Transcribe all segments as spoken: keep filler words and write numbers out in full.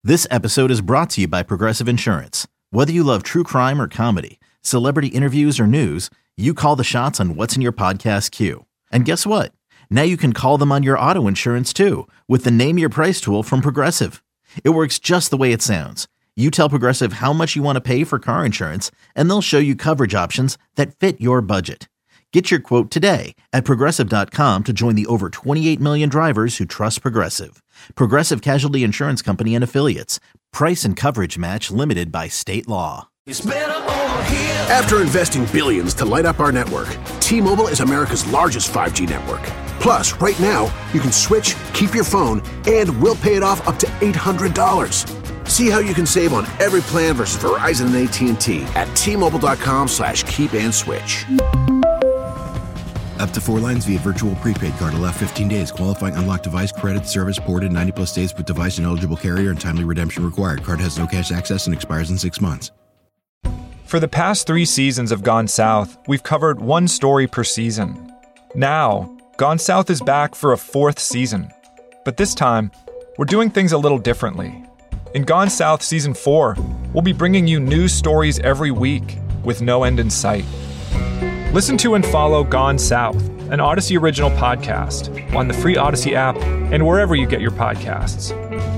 This episode is brought to you by Progressive Insurance. Whether you love true crime or comedy, celebrity interviews or news, you call the shots on what's in your podcast queue. And guess what? Now you can call them on your auto insurance too with the Name Your Price tool from Progressive. It works just the way it sounds. You tell Progressive how much you want to pay for car insurance, and they'll show you coverage options that fit your budget. Get your quote today at Progressive dot com to join the over twenty-eight million drivers who trust Progressive. Progressive Casualty Insurance Company and Affiliates. Price and coverage match limited by state law. After investing billions to light up our network, T-Mobile is America's largest five G network. Plus, right now, you can switch, keep your phone, and we'll pay it off up to eight hundred dollars. See how you can save on every plan versus Verizon and A T and T at T-Mobile.com slash keep and switch. Up to four lines via virtual prepaid card. Allow fifteen days. Qualifying unlocked device credit service ported ninety plus days with device and eligible carrier and timely redemption required. Card has no cash access and expires in six months. For the past three seasons of Gone South, we've covered one story per season. Now, Gone South is back for a fourth season. But this time, we're doing things a little differently. In Gone South Season four, we'll be bringing you new stories every week with no end in sight. Listen to and follow Gone South, an Odyssey original podcast, on the free Odyssey app and wherever you get your podcasts.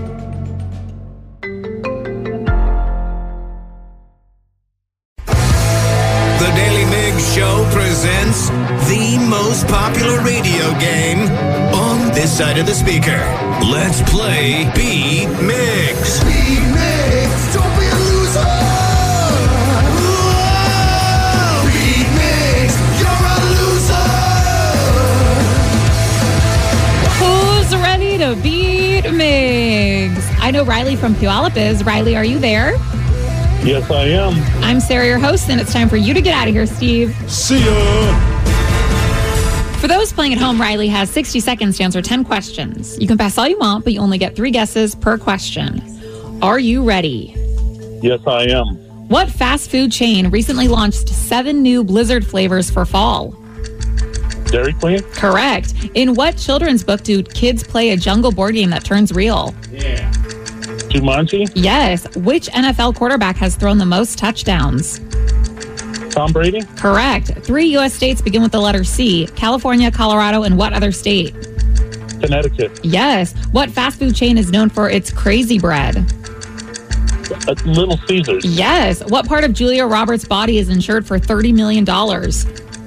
The Daily Migs Show presents the most popular radio game on this side of the speaker. Let's play Beat Migs. Beat Migs, don't be a loser! To beat Migs. I know Riley from Puyallup is. Riley, are you there? Yes, I am. I'm Sarah, your host, and it's time for you to get out of here, Steve. See ya! For those playing at home, Riley has sixty seconds to answer ten questions. You can pass all you want, but you only get three guesses per question. Are you ready? Yes, I am. What fast food chain recently launched seven new Blizzard flavors for fall? Dairy Queen? Correct. In what children's book do kids play a jungle board game that turns real? Yeah. Jumanji? Yes. Which N F L quarterback has thrown the most touchdowns? Tom Brady? Correct. Three U S states begin with the letter C. California, Colorado, and what other state? Connecticut. Yes. What fast food chain is known for its crazy bread? Uh, Little Caesars. Yes. What part of Julia Roberts' body is insured for thirty million dollars?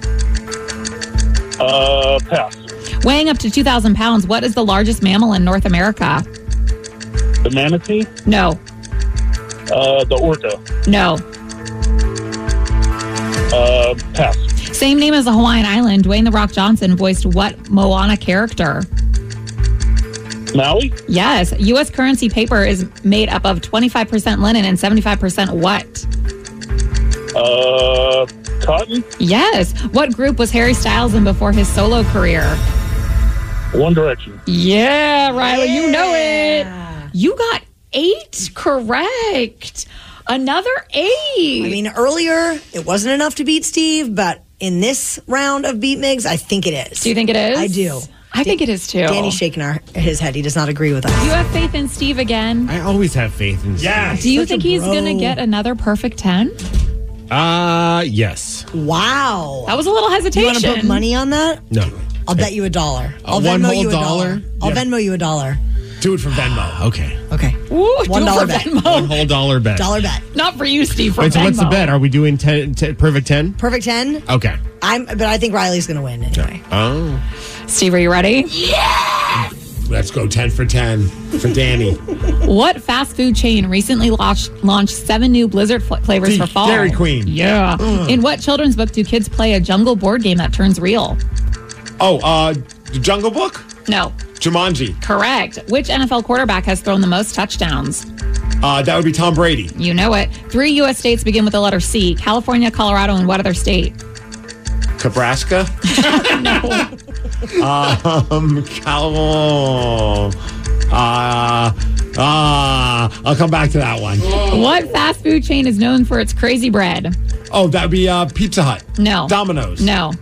Uh, pass. Weighing up to two thousand pounds, what is the largest mammal in North America? The manatee? No. Uh, the orca? No. Uh, pass. Same name as a Hawaiian island, Dwayne "The Rock" Johnson voiced what Moana character? Maui? Yes. U S currency paper is made up of twenty-five percent linen and seventy-five percent what? Uh... Cotton? Yes. What group was Harry Styles in before his solo career? One Direction. Yeah, Riley, yeah. You know it. You got eight correct. Another eight. I mean, earlier, it wasn't enough to beat Steve, but in this round of Beat Migs, I think it is. Do you think it is? I do. I think it is, too. Danny's shaking our, his head. He does not agree with us. Do you have faith in Steve again? I always have faith in Steve. Yeah. Do you think he's going to get another perfect ten? Uh, yes. Wow. That was a little hesitation. You want to put money on that? No. I'll bet you a dollar. I'll Uh, one Venmo whole you a dollar? dollar. I'll Yeah. Venmo you a dollar. Do it from Venmo. Okay. Okay. Ooh, One do it dollar for bet. Venmo. One whole dollar bet. Dollar bet. Not for you, Steve. For Wait, so Venmo. what's the bet? Are we doing ten, ten, perfect ten? Perfect ten? Okay. I'm, but I think Riley's going to win anyway. Oh. Steve, are you ready? Let's go ten for ten for Danny. What fast food chain recently launched, launched seven new Blizzard fl- flavors D- for fall? Dairy Queen. Yeah. Mm. In what children's book do kids play a jungle board game that turns real? Oh, uh, the Jungle Book? No. Jumanji. Correct. Which N F L quarterback has thrown the most touchdowns? Uh, that would be Tom Brady. You know it. Three U S states begin with the letter C. California, Colorado, and what other state? Nebraska? No. um, Cal- uh, uh, I'll come back to that one. What fast food chain is known for its crazy bread? Oh, that would be uh, Pizza Hut. No. Domino's. No.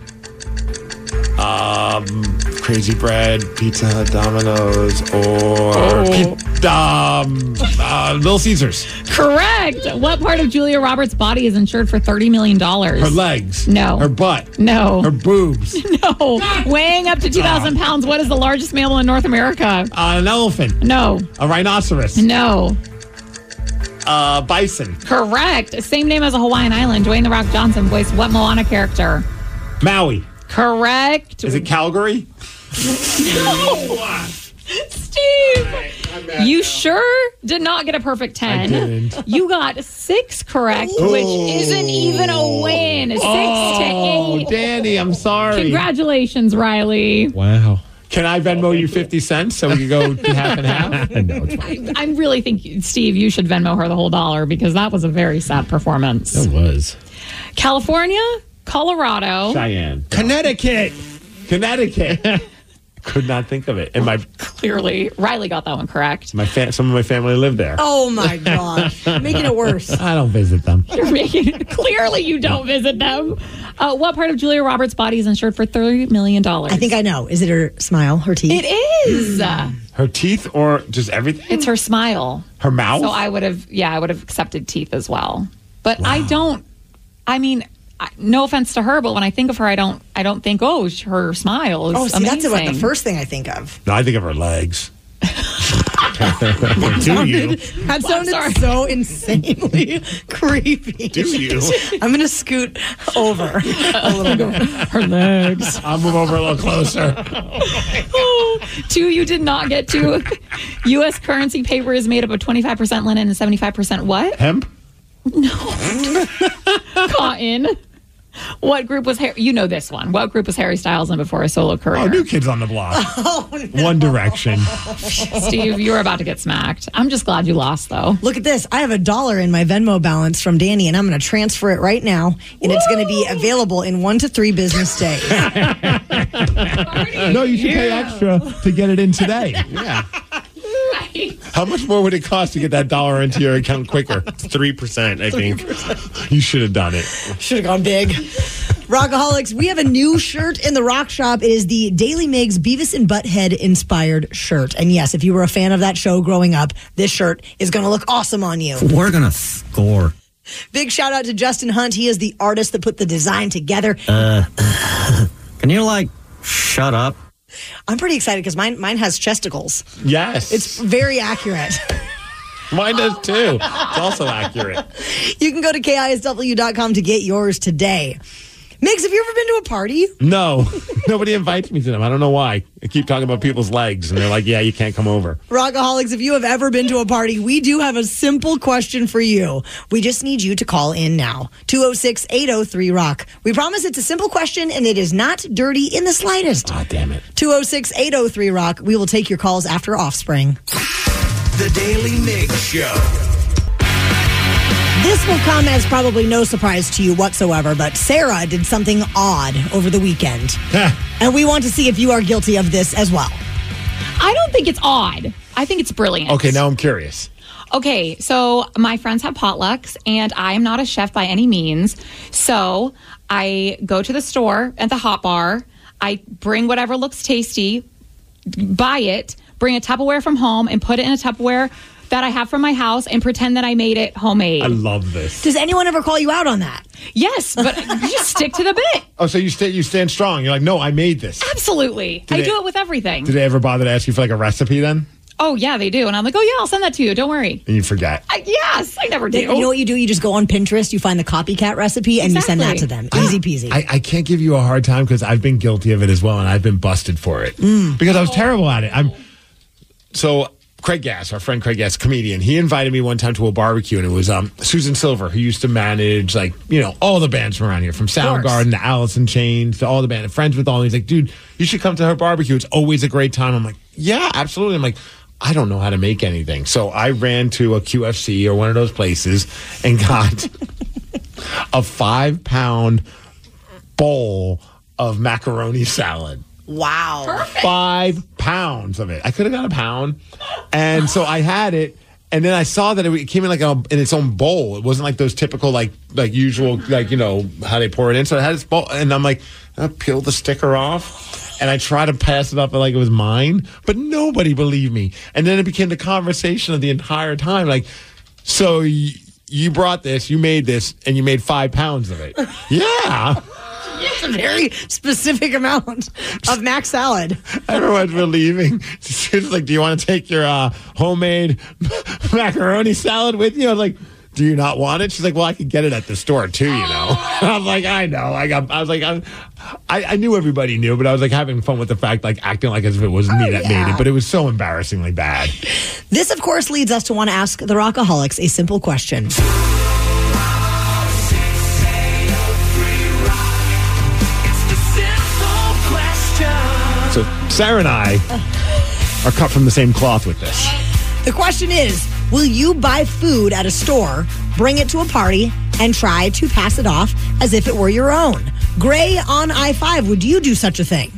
Um, Crazy Bread, Pizza Hut, Domino's, or Oh. Pi- Um, uh, Little Caesars. Correct. What part of Julia Roberts' body is insured for thirty million dollars? Her legs. No. Her butt. No. Her boobs. No. Weighing up to two thousand pounds, what is the largest mammal in North America? Uh, an elephant. No. A rhinoceros. No. Uh, bison. Correct. Same name as a Hawaiian island. Dwayne The Rock Johnson voiced what Moana character? Maui. Correct. Is it Calgary? No. Steve, you sure did not get a perfect ten. I didn't. You got six correct, Ooh. which isn't even a win. Six oh, to eight. Danny, I'm sorry. Congratulations, Riley. Wow. Can I Venmo you fifty cents so we can go half and half? No, it's fine. I, I really think, Steve, you should Venmo her the whole dollar because that was a very sad performance. It was. California, Colorado. Cheyenne. Connecticut. Connecticut. Could not think of it. And my Clearly, Riley got that one correct. my fa- some of my family live there. Oh my gosh. Making it worse. I don't visit them. You're making clearly you don't visit them. Uh, what part of Julia Roberts' body is insured for thirty million dollars? I think I know. Is it her smile, her teeth? It is. Her teeth or just everything? It's her smile. Her mouth? So I would have, yeah, I would have accepted teeth as well. But I don't. I mean, I, no offense to her, but when I think of her, I don't. I don't think, oh, her smile is Oh, see, amazing. that's about the first thing I think of. No, I think of her legs. Do you? That sounded so insanely creepy. Do you? I'm going to scoot over a little bit. Her legs. I'll move over a little closer. Oh, two, you did not get to. U S currency paper is made up of twenty-five percent linen and seventy-five percent what? Hemp? Cotton. What group was Harry? You know this one. What group was Harry Styles in before his solo career? Oh, New Kids on the Block. Oh, no. One Direction. Steve, you were about to get smacked. I'm just glad you lost, though. Look at this. I have a dollar in my Venmo balance from Danny, and I'm going to transfer it right now, and Woo! It's going to be available in one to three business days. No, you should pay extra to get it in today. Yeah. Right. How much more would it cost to get that dollar into your account quicker? three percent, I think. You should have done it. Should have gone big. Rockaholics, we have a new shirt in the Rock Shop. It is the Daily Migs Beavis and Butthead inspired shirt. And yes, if you were a fan of that show growing up, this shirt is going to look awesome on you. We're going to score. Big shout out to Justin Hunt. He is the artist that put the design together. Uh, can you, like, shut up? I'm pretty excited because mine mine has chesticles. Yes. It's very accurate. Mine does too. It's also accurate. You can go to K I S W dot com to get yours today. Migs, have you ever been to a party? No. Nobody invites me to them. I don't know why. I keep talking about people's legs, and they're like, yeah, you can't come over. Rockaholics, if you have ever been to a party, we do have a simple question for you. We just need you to call in now. two oh six, eight oh three, ROCK. We promise it's a simple question, and it is not dirty in the slightest. Ah, damn it. two oh six, eight oh three, ROCK. We will take your calls after Offspring. The Daily Migs Show. This will come as probably no surprise to you whatsoever, but Sarah did something odd over the weekend. And we want to see if you are guilty of this as well. I don't think it's odd. I think it's brilliant. Okay, now I'm curious. Okay, so my friends have potlucks, and I am not a chef by any means. So I go to the store at the hot bar. I bring whatever looks tasty, buy it, bring a Tupperware from home, and put it in a Tupperware that I have from my house and pretend that I made it homemade. I love this. Does anyone ever call you out on that? Yes, but you just stick to the bit. Oh, so you stay, you stand strong. You're like, no, I made this. Absolutely. Did I they, do it with everything. Did they ever bother to ask you for like a recipe then? Oh, yeah, they do. And I'm like, oh, yeah, I'll send that to you. Don't worry. And you forget. I, yes, I never do. You know what you do? You just go on Pinterest, you find the copycat recipe, and exactly. you send that to them. Easy peasy. I, I can't give you a hard time because I've been guilty of it as well, and I've been busted for it. Mm. Because I was terrible at it. I'm So... Craig Gass, our friend Craig Gass, comedian, he invited me one time to a barbecue, and it was um, Susan Silver, who used to manage, like, you know, all the bands from around here, from Soundgarden to Alice in Chains to all the bands, friends with all. And he's like, dude, you should come to her barbecue. It's always a great time. I'm like, yeah, absolutely. I'm like, I don't know how to make anything. So I ran to a Q F C or one of those places and got a five-pound bowl of macaroni salad. Wow. Perfect. Five pounds of it. I could have got a pound. And so I had it, and then I saw that it came in like a, in its own bowl. It wasn't like those typical, like, like usual, like, you know, how they pour it in. So I had this bowl, and I'm like, I peel the sticker off. and I tried to pass it off like it was mine, but nobody believed me. And then it became the conversation of the entire time. Like, so y- you brought this, you made this, and you made five pounds of it. Yeah. It's a very specific amount of mac salad. Everyone's relieving. She's like, do you want to take your uh, homemade macaroni salad with you? I was like, do you not want it? She's like, well, I could get it at the store too, you know. I was like, I know. I got. I was like, I, I knew everybody knew, but I was like having fun with the fact, like acting like as if it was me oh, that yeah. made it. But it was so embarrassingly bad. This, of course, leads us to want to ask the Rockaholics a simple question. So Sarah and I are cut from the same cloth with this. The question is, will you buy food at a store, bring it to a party, and try to pass it off as if it were your own? Gray on I five, would you do such a thing?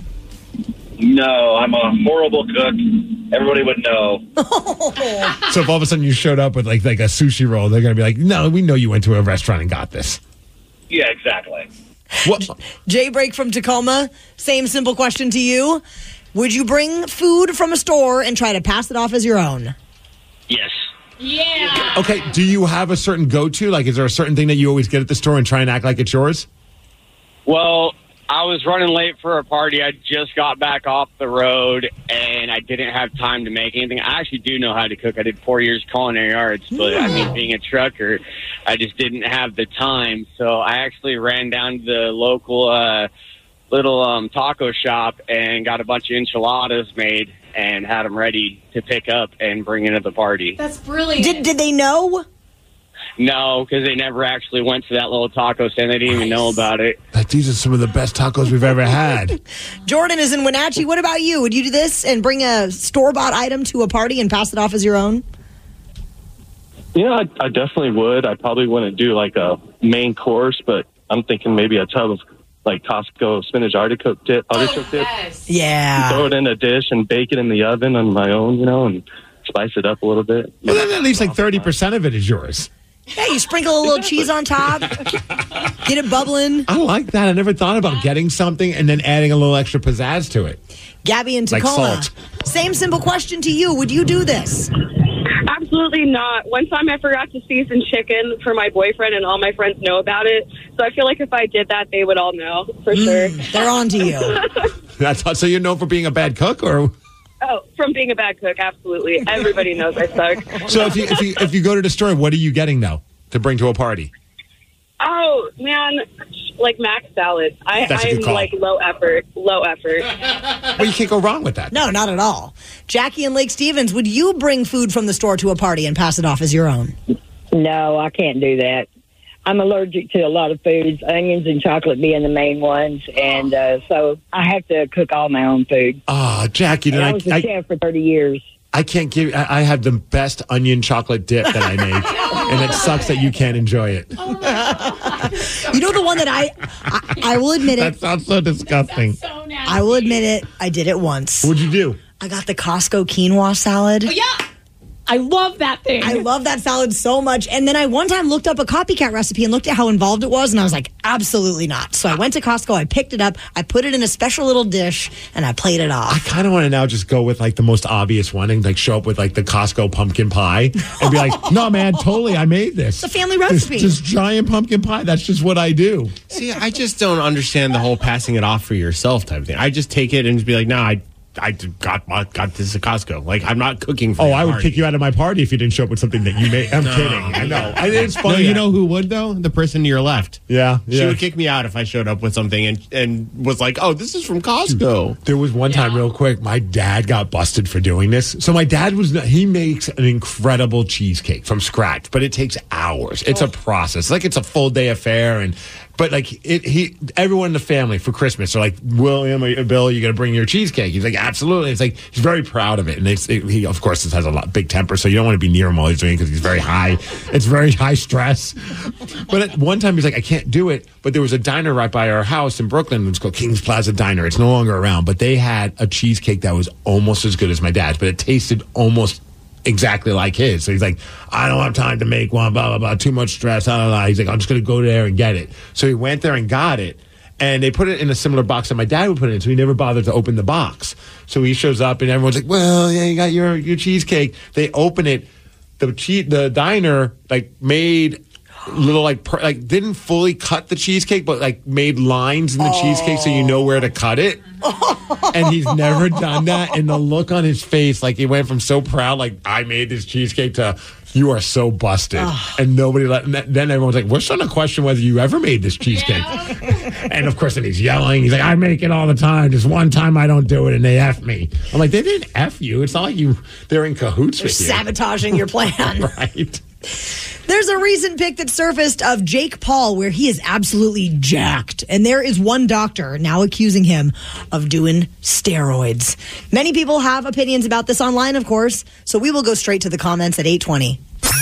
No, I'm a horrible cook. Everybody would know. So if all of a sudden you showed up with like like a sushi roll, they're going to be like, no, we know you went to a restaurant and got this. Yeah, exactly. What? Jay Break from Tacoma, same simple question to you. Would you bring food from a store and try to pass it off as your own? Yes. Yeah. Okay, do you have a certain go-to? Like, is there a certain thing that you always get at the store and try and act like it's yours? Well, I was running late for a party. I just got back off the road, and I didn't have time to make anything. I actually do know how to cook. I did four years culinary arts, but I mean, being a trucker, I just didn't have the time. So I actually ran down to the local uh, little um, taco shop and got a bunch of enchiladas made and had them ready to pick up and bring into the party. That's brilliant. Did, did they know? No, because they never actually went to that little taco stand. They didn't even know about it. Like, these are some of the best tacos we've ever had. Jordan is in Wenatchee. What about you? Would you do this and bring a store-bought item to a party and pass it off as your own? Yeah, I, I definitely would. I probably wouldn't do like a main course, but I'm thinking maybe a tub of like Costco spinach artichoke dip. Artichoke dip. Yes. Yeah. Throw it in a dish and bake it in the oven on my own, you know, and spice it up a little bit. Well, then at least like thirty percent of it is yours. Yeah, you sprinkle a little cheese on top, get it bubbling. I like that. I never thought about getting something and then adding a little extra pizzazz to it. Gabby in Like Tacoma. salt. Same simple question to you. Would you do this? Absolutely not. One time I forgot to season chicken for my boyfriend, and all my friends know about it. So I feel like if I did that, they would all know for sure. They're on to you. That's so you're known for being a bad cook, or Oh, from being a bad cook, absolutely. Everybody knows I suck. so if you if you if you go to the store, what are you getting though to bring to a party? Oh, man, like mac salad. I, That's a good I'm call. like low effort, low effort. Well, you can't go wrong with that. No, not at all. Jackie and Lake Stevens, would you bring food from the store to a party and pass it off as your own? No, I can't do that. I'm allergic to a lot of foods, onions and chocolate being the main ones, and uh, so I have to cook all my own food. Oh, Jackie, And then I I, was a I, chef for thirty years. I can't give. I, I have the best onion chocolate dip that I make, and it sucks that you can't enjoy it. You know the one that I, I, I will admit That it. sounds so disgusting. So nasty. I will admit it. I did it once. What'd you do? I got the Costco quinoa salad. Oh, yeah. I love that thing. I love that salad so much. And then I one time looked up a copycat recipe and looked at how involved it was, and I was like, absolutely not. So I went to Costco, I picked it up, I put it in a special little dish, and I played it I off. kind of want to now just go with like the most obvious one and like show up with like the Costco pumpkin pie and be like, no, man, totally, I made this. It's a family This recipe. just giant pumpkin pie. That's just what I do. See, I just don't understand the whole passing it off for yourself type of thing. I just take it and just be like, no, I I got got this at Costco. Like, I'm not cooking for Oh, your I would party. kick you out of my party if you didn't show up with something that you made. I'm No. kidding. I know. I, it's funny. No, you know who would, though? The person to your left. Yeah, She yeah. would kick me out if I showed up with something and, and was like, oh, this is from Costco. There was one time, real quick, my dad got busted for doing this. So my dad was, he makes an incredible cheesecake from scratch, but it takes hours. It's a process. Like, it's a full day affair. And, but like, it, he, everyone in the family for Christmas are like, William or Bill, you got to bring your cheesecake. He's like, absolutely. It's like, he's very proud of it. And it's, it, he, of course, this has a lot, big temper. So you don't want to be near him while he's doing it because he's very high. It's very high stress. But at one time he's like, I can't do it. But there was a diner right by our house in Brooklyn. It's called King's Plaza Diner. It's no longer around, but they had a cheesecake that was almost as good as my dad's, but it tasted almost exactly like his. So he's like, I don't have time to make one, blah, blah, blah, too much stress, blah, blah, blah. He's like, I'm just going to go there and get it. So he went there and got it. And they put it in a similar box that my dad would put it in, so he never bothered to open the box. So he shows up, and everyone's like, well, yeah, you got your, your cheesecake. They open it. The che- the diner, like, made little, like, per- like, didn't fully cut the cheesecake, but, like, made lines in the oh. cheesecake so you know where to cut it. And he's never done that. And the look on his face, like, he went from so proud, like, I made this cheesecake, to... You are so busted. Oh. And nobody let, and then everyone's like, we're starting to question whether you ever made this cheesecake. Yeah. And of course, then he's yelling. He's like, I make it all the time. Just one time I don't do it and they F me. I'm like, they didn't F you. It's not like you, they're in cahoots they're with you. Sabotaging your plan. Right. There's a recent pic that surfaced of Jake Paul where he is absolutely jacked. And there is one doctor now accusing him of doing steroids. Many people have opinions about this online, of course. So we will go straight to the comments at eight twenty.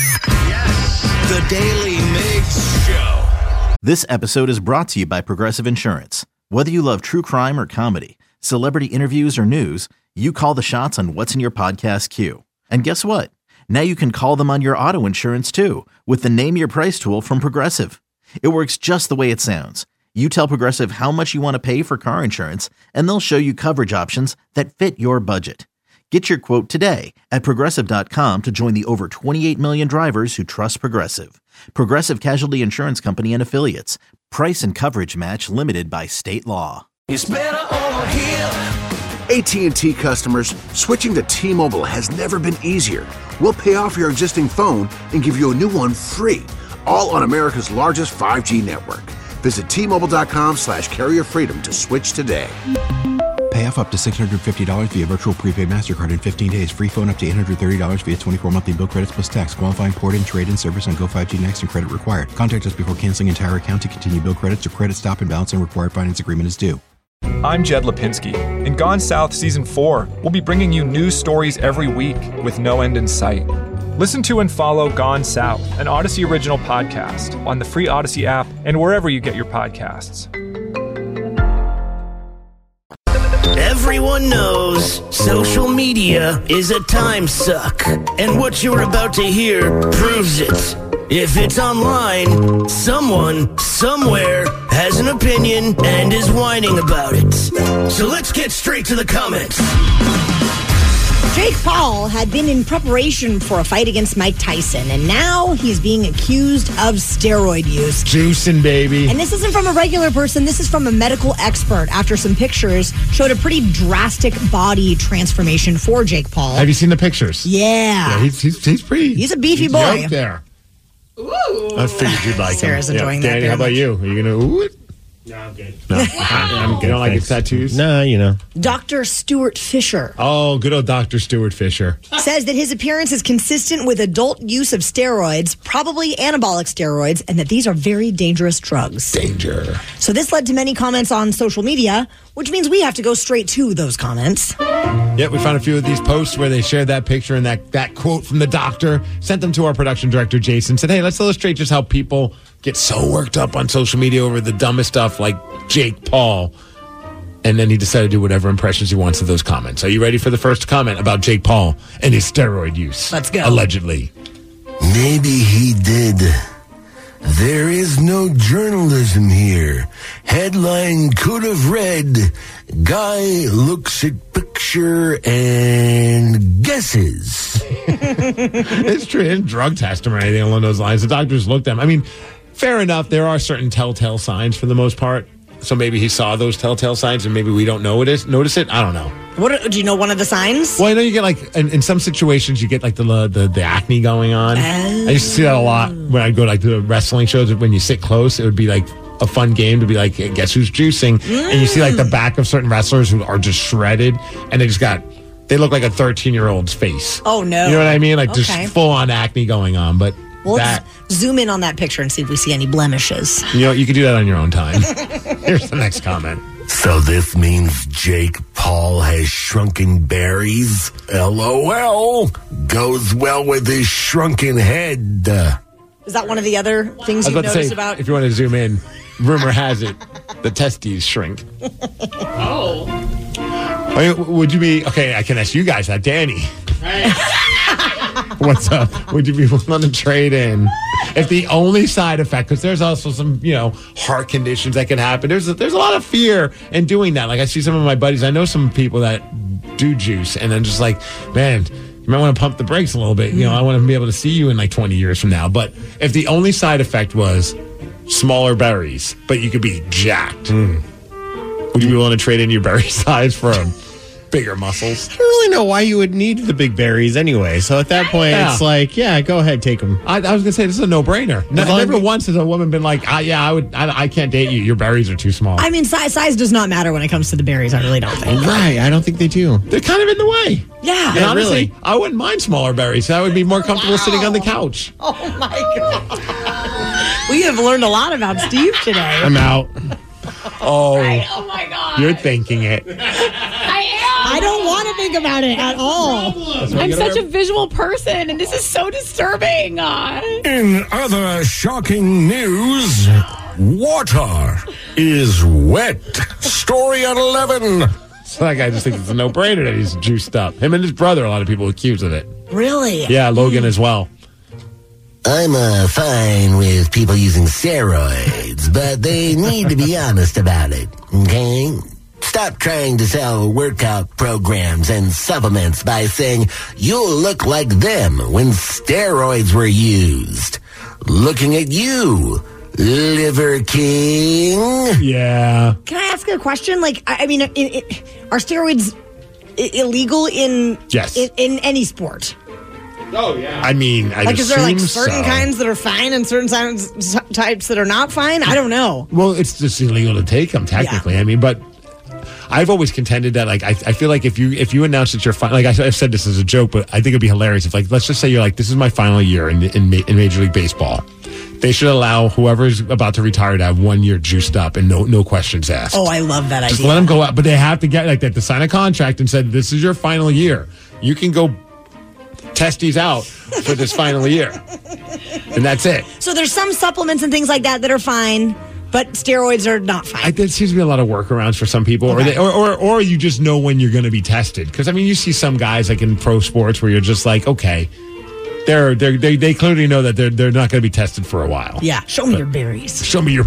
Yes, the Daily Migs Show. This episode is brought to you by Progressive Insurance. Whether you love true crime or comedy, celebrity interviews or news, you call the shots on what's in your podcast queue. And guess what? Now you can call them on your auto insurance, too, with the Name Your Price tool from Progressive. It works just the way it sounds. You tell Progressive how much you want to pay for car insurance, and they'll show you coverage options that fit your budget. Get your quote today at Progressive dot com to join the over twenty-eight million drivers who trust Progressive. Progressive Casualty Insurance Company and Affiliates. Price and coverage match limited by state law. It's better over here. A T and T customers, switching to T-Mobile has never been easier. We'll pay off your existing phone and give you a new one free, all on America's largest five G network. Visit T-Mobile.com slash carrier freedom to switch today. Pay off up to six hundred fifty dollars via virtual prepaid MasterCard in fifteen days. Free phone up to eight hundred thirty dollars via twenty-four monthly bill credits plus tax. Qualifying port and trade-in service on Go five G Next and credit required. Contact us before canceling entire account to continue bill credits or credit stop and balance and required finance agreement is due. I'm Jed Lipinski. In Gone South Season four, we'll be bringing you news stories every week with no end in sight. Listen to and follow Gone South, an Odyssey original podcast, on the free Odyssey app and wherever you get your podcasts. Everyone knows social media is a time suck, and what you're about to hear proves it. If it's online, someone, somewhere, has an opinion and is whining about it. So let's get straight to the comments. Jake Paul had been in preparation for a fight against Mike Tyson, and now he's being accused of steroid use. Juicing, baby. And this isn't from a regular person. This is from a medical expert after some pictures showed a pretty drastic body transformation for Jake Paul. Have you seen the pictures? Yeah. Yeah, he's, he's, he's pretty. He's a beefy he's boy. Out there. Ooh. I figured you'd like Sarah's him. enjoying yeah. that. Danny, how about much. you? Are you going to ooh it? No, I'm good. No, I'm good. You don't like his tattoos? No, you know. Doctor Stuart Fisher. Oh, good old Doctor Stuart Fisher. Says that his appearance is consistent with adult use of steroids, probably anabolic steroids, and that these are very dangerous drugs. Danger. So this led to many comments on social media, which means we have to go straight to those comments. Yeah, we found a few of these posts where they shared that picture and that, that quote from the doctor, sent them to our production director, Jason, said, hey, let's illustrate just how people get so worked up on social media over the dumbest stuff like Jake Paul. And then he decided to do whatever impressions he wants of those comments. Are you ready for the first comment about Jake Paul and his steroid use? Let's go. Allegedly. Maybe he did. There is no journalism here. Headline could have read, guy looks at picture and guesses. It's true. He didn't drug test him or anything along those lines. The doctors looked at him. I mean, fair enough. There are certain telltale signs for the most part. So maybe he saw those telltale signs and maybe we don't know it is, notice it. I don't know. What do you know? One of the signs? Well, I know you get like in, in some situations you get like the the, the acne going on. Oh. I used to see that a lot when I'd go like to the wrestling shows. When you sit close, it would be like a fun game to be like, hey, guess who's juicing? Mm. And you see like the back of certain wrestlers who are just shredded and they just got. They look like a thirteen-year-old's face. Oh no! You know what I mean? Like okay. just full on acne going on, but. Well, that, let's zoom in on that picture and see if we see any blemishes. You know, you can do that on your own time. Here's the next comment. So this means Jake Paul has shrunken berries? LOL. Goes well with his shrunken head. Is that one of the other things you've noticed say, about? If you want to zoom in, rumor has it the testes shrink. Oh. I mean, would you be... Okay, I can ask you guys that. Danny. Right. What's up? Would you be willing to trade in if the only side effect, because there's also some, you know, heart conditions that can happen. There's a, there's a lot of fear in doing that. Like I see some of my buddies, I know some people that do juice, and I'm just like, man, you might want to pump the brakes a little bit. You know, I want to be able to see you in like twenty years from now. But if the only side effect was smaller berries, but you could be jacked, mm. would you be willing to trade in your berry size for a bigger muscles? I don't really know why you would need the big berries anyway. So at that point, yeah. it's like, yeah, go ahead, take them. I, I was gonna say this is a no-brainer. No, never once has a woman been like, ah, "Yeah, I would. I, I can't date you. Your berries are too small." I mean, size size does not matter when it comes to the berries. I really don't think. Right? I don't think they do. They're kind of in the way. Yeah, and honestly, really. I wouldn't mind smaller berries. I would be more comfortable wow. sitting on the couch. Oh my god, we have learned a lot about Steve today. I'm out. Oh, right. Oh my god, you're thinking it. I am. I don't want to think about it at all. I'm such a visual person, and this is so disturbing. Uh, In other shocking news, water is wet. Story at eleven. So that guy just thinks it's a no-brainer that he's juiced up. Him and his brother, a lot of people accuse of it. Really? Yeah, Logan as well. I'm uh, fine with people using steroids, but they need to be honest about it, okay? Stop trying to sell workout programs and supplements by saying you'll look like them when steroids were used. Looking at you, Liver King. Yeah. Can I ask a question? Like, I, I mean, it, it, are steroids I- illegal in, yes. in in any sport? Oh, yeah. I mean, I like, is there like certain so. kinds kinds that are fine and certain kinds, types that are not fine? I don't know. Well, it's just illegal to take them, technically. Yeah. I mean, but I've always contended that, like, I, I feel like if you if you announce that you're fine, like I, I've said this as a joke, but I think it'd be hilarious if, like, let's just say you're like, this is my final year in in, in Major League Baseball. They should allow whoever's about to retire to have one year juiced up and no no questions asked. Oh, I love that just idea. let them go out, but they have to get like that to sign a contract and said, this is your final year. You can go testes out for this final year, and that's it. So there's some supplements and things like that that are fine, but steroids are not fine. I, there seems to be a lot of workarounds for some people, okay. or, they, or or or you just know when you're going to be tested. Because I mean, you see some guys like in pro sports where you're just like, okay, they're they're they they clearly know that they're they're not going to be tested for a while. Yeah, show me but your berries. Show me your.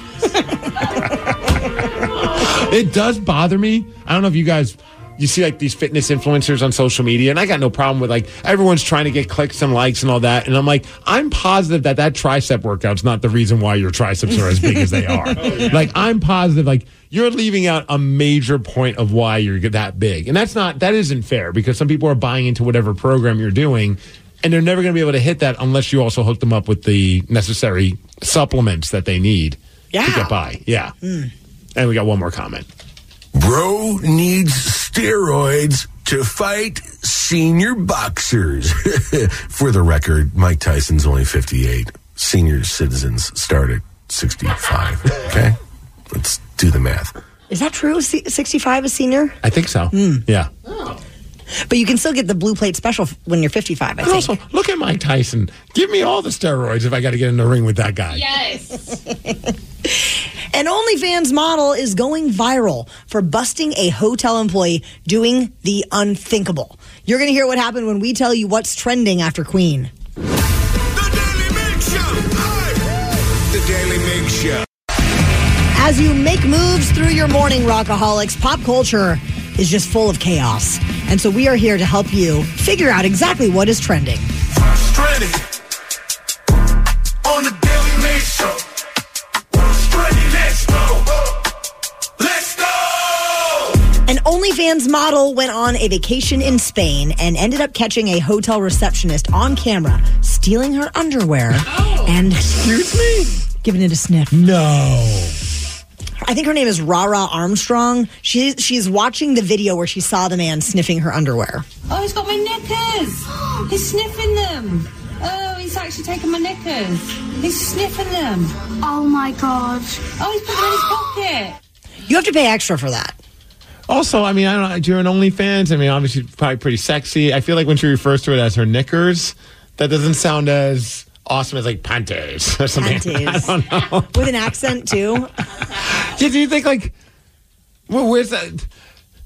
It does bother me. I don't know if you guys. You see like these fitness influencers on social media, and I got no problem with like everyone's trying to get clicks and likes and all that. And I'm like, I'm positive that that tricep workout's not the reason why your triceps are as big as they are. Oh, yeah. Like I'm positive, like you're leaving out a major point of why you're that big, and that's not that isn't fair because some people are buying into whatever program you're doing, and they're never going to be able to hit that unless you also hook them up with the necessary supplements that they need yeah. to get by. Yeah, mm. And we got one more comment. Bro needs steroids to fight senior boxers. For the record, Mike Tyson's only fifty-eight. Senior citizens start at sixty-five. Okay? Let's do the math. Is that true? sixty-five is senior? I think so. Mm. Yeah. Oh. But you can still get the blue plate special when you're fifty-five, I but think. Also, look at Mike Tyson. Give me all the steroids if I got to get in the ring with that guy. Yes. An OnlyFans model is going viral for busting a hotel employee doing the unthinkable. You're going to hear what happened when we tell you what's trending after Queen. The Daily Mig Show. The Daily Mig Show. As you make moves through your morning, Rockaholics, pop culture is just full of chaos. And so we are here to help you figure out exactly what is trending. What's trending on the Daily Mig Show? Let's go. Let's go. An OnlyFans model went on a vacation in Spain and ended up catching a hotel receptionist on camera stealing her underwear oh. and excuse me, giving it a sniff. No. I think her name is Rara Armstrong. She, she's watching the video where she saw the man sniffing her underwear. Oh, he's got my knickers. He's sniffing them. Oh, he's actually taking my knickers. He's sniffing them. Oh, my God. Oh, he's putting them in his pocket. You have to pay extra for that. Also, I mean, I don't know, you're an OnlyFans. I mean, obviously, probably pretty sexy. I feel like when she refers to it as her knickers, that doesn't sound as awesome as like panties or something. Panties. I don't know. With an accent, too. Yeah, do you think, like, well, where's that?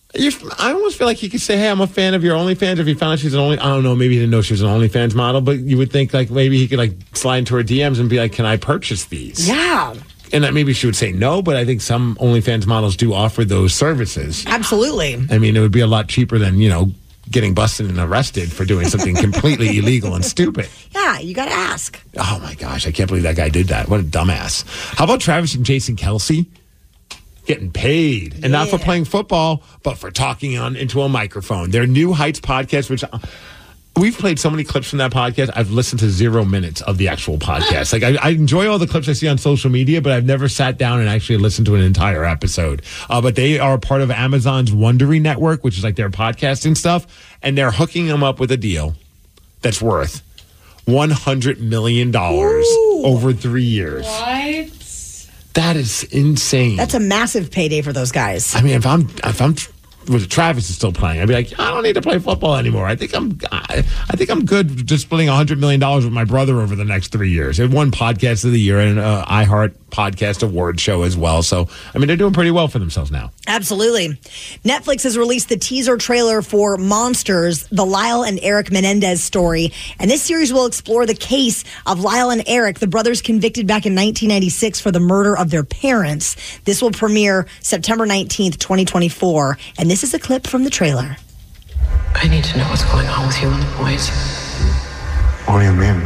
You, I almost feel like he could say, hey, I'm a fan of your OnlyFans. If he found out she's an Only, I don't know, maybe he didn't know she was an OnlyFans model, but you would think like maybe he could like slide into her D Ms and be like, can I purchase these? Yeah. And that maybe she would say no, but I think some OnlyFans models do offer those services. Absolutely. I mean, it would be a lot cheaper than, you know, getting busted and arrested for doing something completely illegal and stupid. Yeah, you got to ask. Oh, my gosh. I can't believe that guy did that. What a dumbass. How about Travis and Jason Kelce? Getting paid. And yeah. not for playing football, but for talking on into a microphone. Their New Heights podcast, which we've played so many clips from that podcast. I've listened to zero minutes of the actual podcast. Like I, I enjoy all the clips I see on social media, but I've never sat down and actually listened to an entire episode. Uh, but they are part of Amazon's Wondery network, which is like their podcasting stuff. And they're hooking them up with a deal that's worth one hundred million dollars Ooh. Over three years. What? That is insane. That's a massive payday for those guys. I mean, if I'm if I'm with Travis is still playing, I'd be like, I don't need to play football anymore. I think I'm I, I think I'm good just splitting a hundred million dollars with my brother over the next three years. It won Podcast of the Year and an uh, iHeart Podcast Award show as well. So I mean, they're doing pretty well for themselves now. Absolutely. Netflix has released the teaser trailer for Monsters, the Lyle and Eric Menendez story. And this series will explore the case of Lyle and Eric, the brothers convicted back in nineteen ninety-six for the murder of their parents. This will premiere September nineteenth, twenty twenty-four. And this is a clip from the trailer. I need to know what's going on with you and the boys. What do you mean?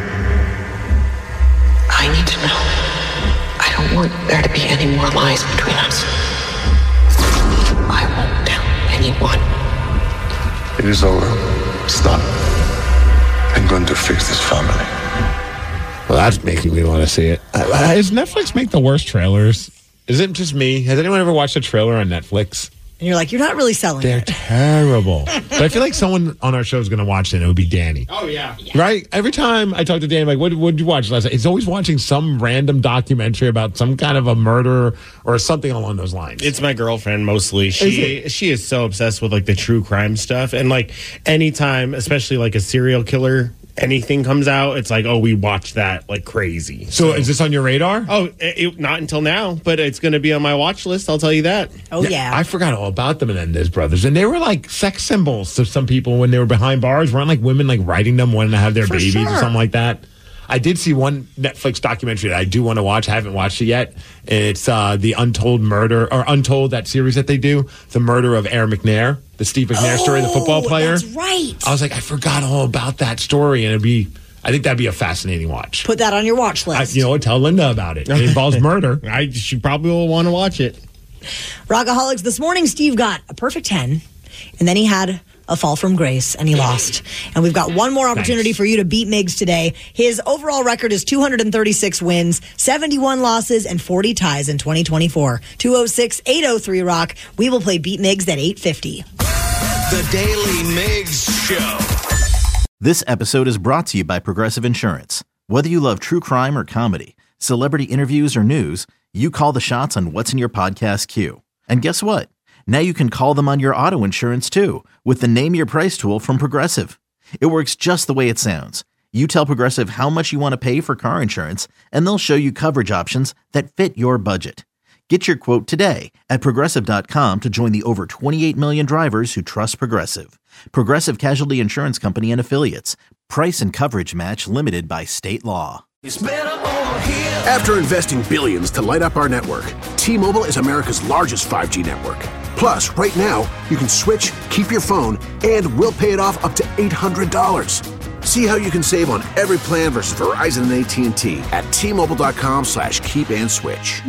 I need to know. I don't want there to be any more lies between us. I won't tell anyone. It is over. Stop. I'm going to fix this family. Well, that's making me want to see it. Uh, does Netflix make the worst trailers? Is it just me? Has anyone ever watched a trailer on Netflix? And you're like, you're not really selling They're it. terrible. But I feel like someone on our show is going to watch it, and it would be Danny. Oh, yeah. yeah. Right? Every time I talk to Danny, I'm like, what what did you watch last night? He's always watching some random documentary about some kind of a murder or something along those lines. It's my girlfriend mostly. She is she is so obsessed with like the true crime stuff. And like anytime, especially like a serial killer, anything comes out, it's like, oh, we watch that like crazy. So, so is this on your radar? Oh, it, it, not until now, but it's going to be on my watch list. I'll tell you that. Oh, yeah. yeah. I forgot all about the Menendez brothers. And they were like sex symbols to some people when they were behind bars. Weren't like women like writing them wanting to have their For babies sure. or something like that. I did see one Netflix documentary that I do want to watch. I haven't watched it yet. It's uh, the Untold Murder, or Untold, that series that they do, the murder of Aaron McNair, the Steve McNair oh, story, the football player. That's right. I was like, I forgot all about that story, and it'd be, I think that'd be a fascinating watch. Put that on your watch list. I, you know what? Tell Linda about it. It involves murder. I she probably will want to watch it. Rockaholics, this morning Steve got a perfect ten, and then he had a fall from grace, and he lost. And we've got one more opportunity Thanks. for you to beat Miggs today. His overall record is two hundred thirty-six wins, seventy-one losses, and forty ties in twenty twenty-four. two oh six, eight oh three, ROCK. We will play Beat Miggs at eight fifty. The Daily Miggs Show. This episode is brought to you by Progressive Insurance. Whether you love true crime or comedy, celebrity interviews or news, you call the shots on what's in your podcast queue. And guess what? Now you can call them on your auto insurance too with the Name Your Price tool from Progressive. It works just the way it sounds. You tell Progressive how much you want to pay for car insurance, and they'll show you coverage options that fit your budget. Get your quote today at Progressive dot com to join the over twenty-eight million drivers who trust Progressive. Progressive Casualty Insurance Company and Affiliates. Price and coverage match limited by state law. After investing billions to light up our network, T-Mobile is America's largest five G network. Plus, right now, you can switch, keep your phone, and we'll pay it off up to eight hundred dollars. See how you can save on every plan versus Verizon and A T and T at T-Mobile.com slash keep and switch.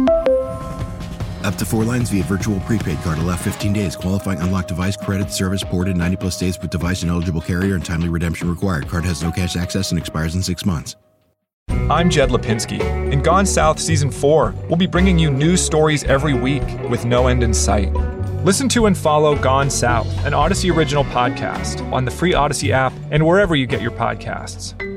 Up to four lines via virtual prepaid card. Allow fifteen days. Qualifying unlocked device credit service ported ninety plus days with device and eligible carrier and timely redemption required. Card has no cash access and expires in six months. I'm Jed Lipinski. In Gone South Season four, we'll be bringing you news stories every week with no end in sight. Listen to and follow Gone South, an Odyssey original podcast, on the free Odyssey app and wherever you get your podcasts.